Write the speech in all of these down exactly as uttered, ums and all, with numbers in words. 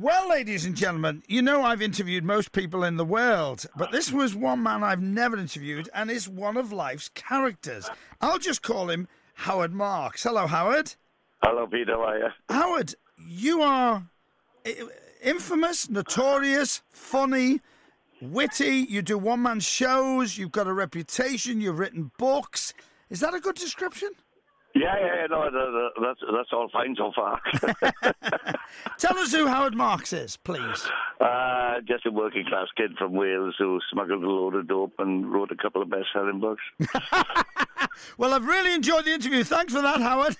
Well, ladies and gentlemen, you know I've interviewed most people in the world, but this was one man I've never interviewed and is one of life's characters. I'll just call him Howard Marks. Hello, Howard. Hello, Peter. How are you? Howard, you are infamous, notorious, funny, witty. You do one-man shows. You've got a reputation. You've written books. Is that a good description? Yeah, yeah, no, no, no, that's that's all fine so far. Tell us who Howard Marks is, please. Uh, just a working class kid from Wales who smuggled a load of dope and wrote a couple of best-selling books. Well, I've really enjoyed the interview. Thanks for that, Howard.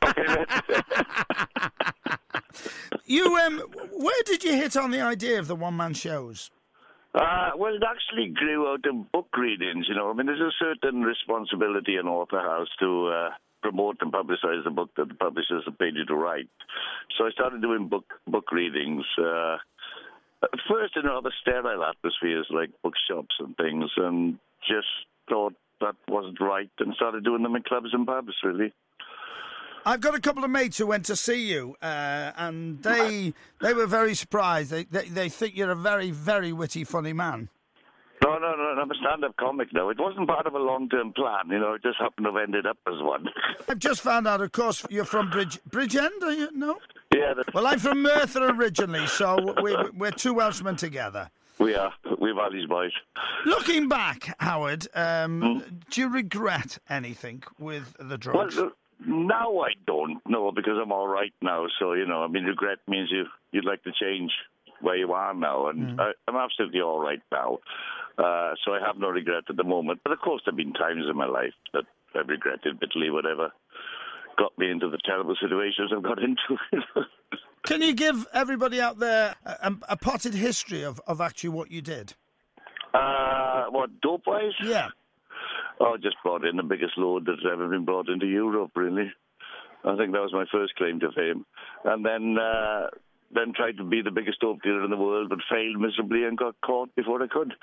you, um, where did you hit on the idea of the one-man shows? Uh, well, it actually grew out of book readings, you know. I mean, there's a certain responsibility an author has to uh, promote and publicize the book that the publishers have paid you to write. So I started doing book book readings. Uh, at first in rather sterile atmospheres like bookshops and things, and just thought that wasn't right and started doing them in clubs and pubs, really. I've got a couple of mates who went to see you, uh, and they they were very surprised. They, they they think you're a very, very witty, funny man. No, no, no, I'm a stand-up comic now. It wasn't part of a long-term plan, you know, it just happened to have ended up as one. I've just found out, of course, you're from Bridge Bridgend, are you? No? Yeah. That's... Well, I'm from Merthyr originally, so we, we're two Welshmen together. We are. We're Valley's boys. Looking back, Howard, um, hmm? do you regret anything with the drugs? Well, uh, now I don't, no, because I'm all right now. So, you know, I mean, regret means you, you'd like to change where you are now, and mm. I, I'm absolutely all right now. Uh, so I have no regret at the moment. But, of course, there have been times in my life that I've regretted bitterly, whatever got me into the terrible situations I've got into. Can you give everybody out there a, a potted history of, of actually what you did? Uh, what, dope-wise? Yeah. Oh, just brought in the biggest load that's ever been brought into Europe, really. I think that was my first claim to fame. And then uh, then tried to be the biggest dope dealer in the world, but failed miserably and got caught before I could.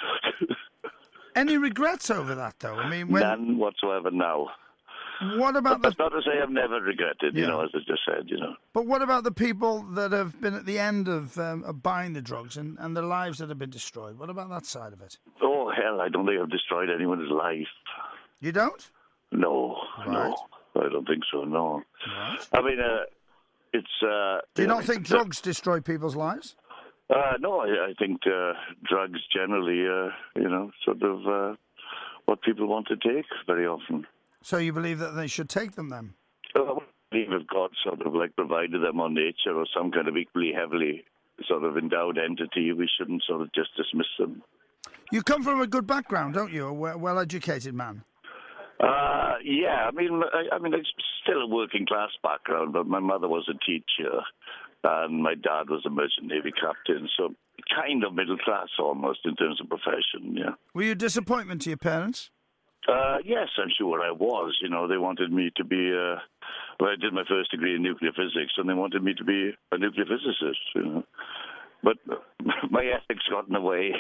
Any regrets over that, though? I mean, when... None whatsoever now. What about but the... That's not to say I've never regretted, yeah. you know, as I just said, you know. But what about the people that have been at the end of, um, of buying the drugs and, and their lives that have been destroyed? What about that side of it? Oh, hell, I don't think I've destroyed anyone's life. You don't? No, right. no. I don't think so, no. Right. I mean, uh, it's... Uh, Do you not think drugs uh, destroy people's lives? Uh, no, I, I think uh, drugs generally, uh, you know, sort of uh, what people want to take very often. So you believe that they should take them then? Uh, I believe if God sort of like provided them on nature or some kind of equally heavily sort of endowed entity, we shouldn't sort of just dismiss them. You come from a good background, don't you? A well-educated man. Uh, yeah, I mean, I, I mean, it's still a working class background, but my mother was a teacher and my dad was a merchant navy captain, so kind of middle class almost in terms of profession, yeah. Were you a disappointment to your parents? Uh, yes, I'm sure I was. You know, they wanted me to be, uh, well, I did my first degree in nuclear physics, and they wanted me to be a nuclear physicist, you know. But my ethics got in the way.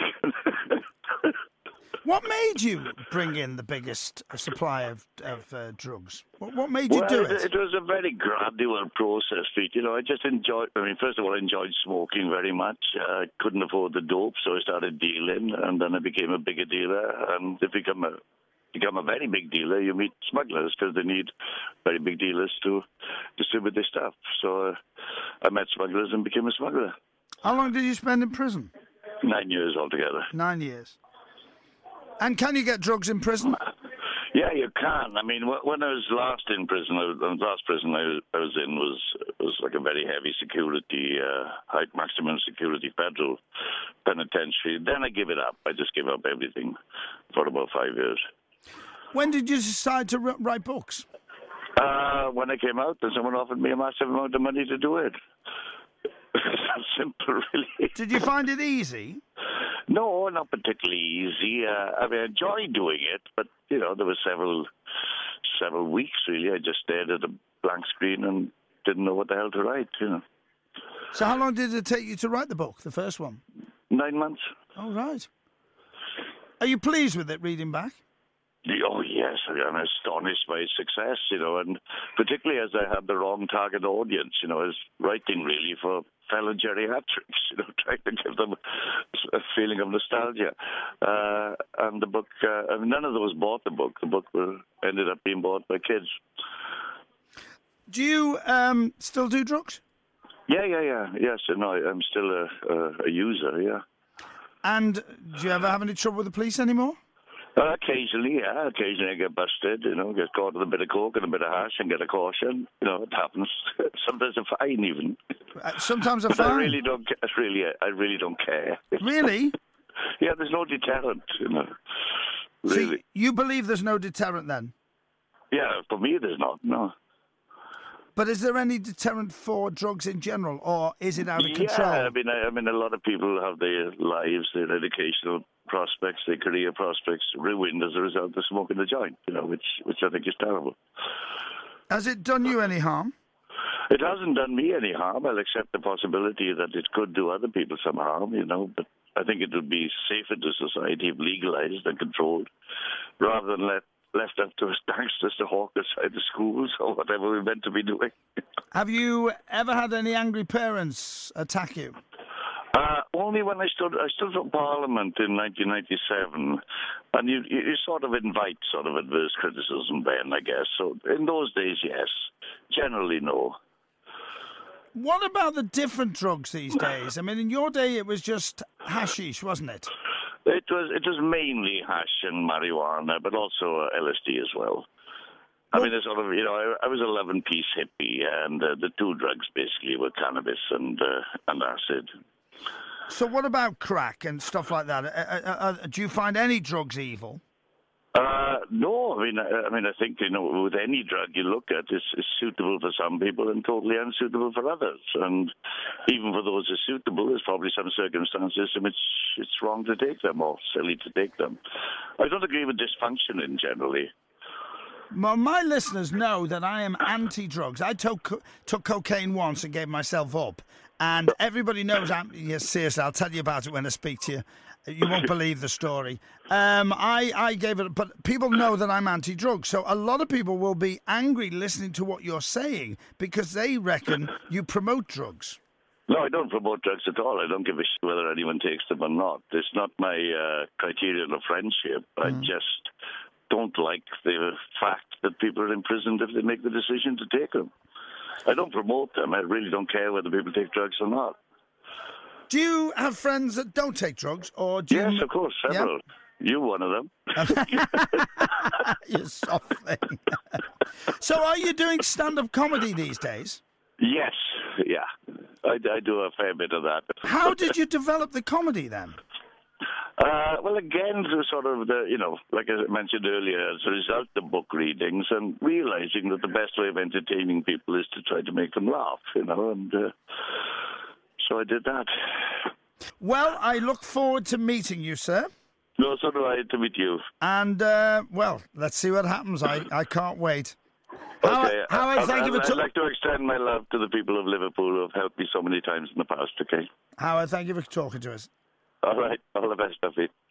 What made you bring in the biggest supply of, of uh, drugs? What, what made you well, do it? it? It was a very gradual process, Pete. You know, I just enjoyed, I mean, first of all, I enjoyed smoking very much. Uh, I couldn't afford the dope, so I started dealing, and then I became a bigger dealer, and to become a become a very big dealer, you meet smugglers because they need very big dealers to distribute their stuff. So uh, I met smugglers and became a smuggler. How long did you spend in prison? Nine years altogether. Nine years. And can you get drugs in prison? Yeah, you can. I mean, when I was last in prison, the last prison I was in was was like a very heavy security, uh, high maximum security federal penitentiary. Then I gave it up. I just gave up everything for about five years. When did you decide to write books? Uh, when I came out, and someone offered me a massive amount of money to do it. It's simple, really. Did you find it easy? No, not particularly easy. Uh, I mean, I enjoyed doing it, but, you know, there were several several weeks, really. I just stared at a blank screen and didn't know what the hell to write, you know. So how long did it take you to write the book, the first one? Nine months. Oh, right. Are you pleased with it, reading back? Oh, yes, I'm astonished by its success, you know, and particularly as I had the wrong target audience, you know, I was writing really for fellow geriatrics, you know, trying to give them a feeling of nostalgia. Uh, and the book, uh, I mean, none of those bought the book. The book were, ended up being bought by kids. Do you um, still do drugs? Yeah, yeah, yeah. Yes, no, I'm still a, a, a user, yeah. And do you ever have any trouble with the police anymore? Uh, occasionally, yeah. Occasionally I get busted, you know, get caught with a bit of coke and a bit of hash and get a caution. You know, it happens. Sometimes a fine, even. Uh, sometimes a but fine? I really don't ca- really, I really don't care. Really? Yeah, there's no deterrent, you know. Really. See, you believe there's no deterrent then? Yeah, for me there's not, no. But is there any deterrent for drugs in general, or is it out of control? Yeah, I mean, I, I mean, a lot of people have their lives, their educational prospects, their career prospects ruined as a result of smoking the joint, you know, which which I think is terrible. Has it done you any harm? It hasn't done me any harm. I'll accept the possibility that it could do other people some harm, you know, but I think it would be safer to society if legalized and controlled, rather than let left up to us gangsters to hawk outside the schools or whatever we're meant to be doing. Have you ever had any angry parents attack you? Uh, only when I stood I stood for Parliament in nineteen ninety-seven, and you, you, you sort of invite sort of adverse criticism then, I guess. So in those days, yes. Generally, no. What about the different drugs these days? I mean, in your day, it was just hashish, wasn't it? It was it was mainly hash and marijuana, but also uh, L S D as well. I Well, mean, it's sort of, you know, I, I was an eleven-piece hippie, and uh, the two drugs basically were cannabis and uh, and acid. So what about crack and stuff like that? Uh, uh, uh, do you find any drugs evil? Uh, no, I mean, I, I mean, I think, you know, with any drug you look at, it's, it's suitable for some people and totally unsuitable for others. And even for those who are suitable, there's probably some circumstances in which it's wrong to take them or silly to take them. I don't agree with dysfunction in generally. Well, my listeners know that I am anti-drugs. I took took cocaine once and gave myself up. And everybody knows I'm... Yes, seriously, I'll tell you about it when I speak to you. You won't believe the story. Um, I, I gave it... But people know that I'm anti-drugs. So a lot of people will be angry listening to what you're saying because they reckon you promote drugs. No, I don't promote drugs at all. I don't give a shit whether anyone takes them or not. It's not my uh, criterion of friendship. I Mm. just don't like the fact that people are imprisoned if they make the decision to take them. I don't promote them. I really don't care whether people take drugs or not. Do you have friends that don't take drugs? Or do Yes, you... of course, several. You one of them. You soft thing. So are you doing stand-up comedy these days? Yes, yeah. I, I do a fair bit of that. How did you develop the comedy then? Uh, well, again, to sort of the, you know, like I mentioned earlier, as a result of book readings and realizing that the best way of entertaining people is to try to make them laugh, you know, and uh, so I did that. Well, I look forward to meeting you, sir. No, so do I, to meet you. And, uh, well, let's see what happens. I, I can't wait. How, Okay, how I I'd, thank you for I'd, I'd talking. like to extend my love to the people of Liverpool who have helped me so many times in the past, okay? How I thank you for talking to us. All right, all the best, Duffy.